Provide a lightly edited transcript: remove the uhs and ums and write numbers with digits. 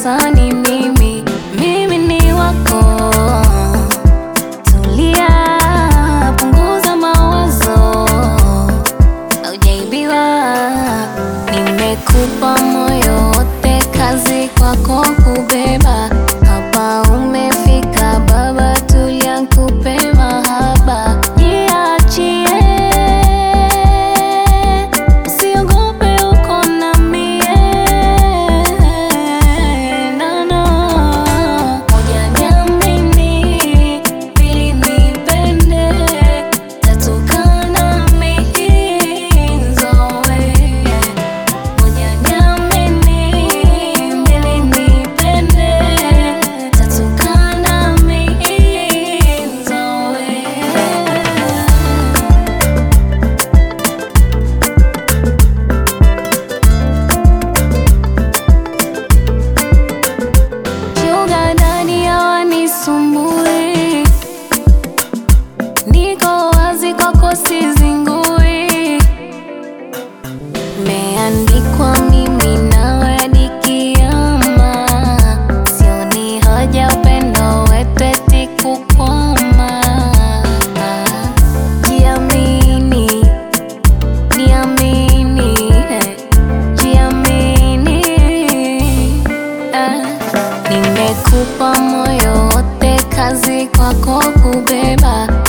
sasa ni mimi ni wako. Tulia, punguza mawazo, haujaibiwa. Nimekupa moyo wote, kazi kwako kubeba. Hapa umefika baba, tulia nikupe mahaba. Jiachie, usiogope, uko na mie. No. Moja niamini, pili nipende, tatu kaa nami zoe. Moja niamini, pili nipende, tatu kaa nami zoe. Sugar daddy hawanisumbui, niko wazi kwako sizingui. Meandikwa mimi nawe hadi kiama, sioni haja upendo wetu eti kukwama. Jiamini, niamini, jiamini. Nimekupa moyo wote, kazi kwako kubeba.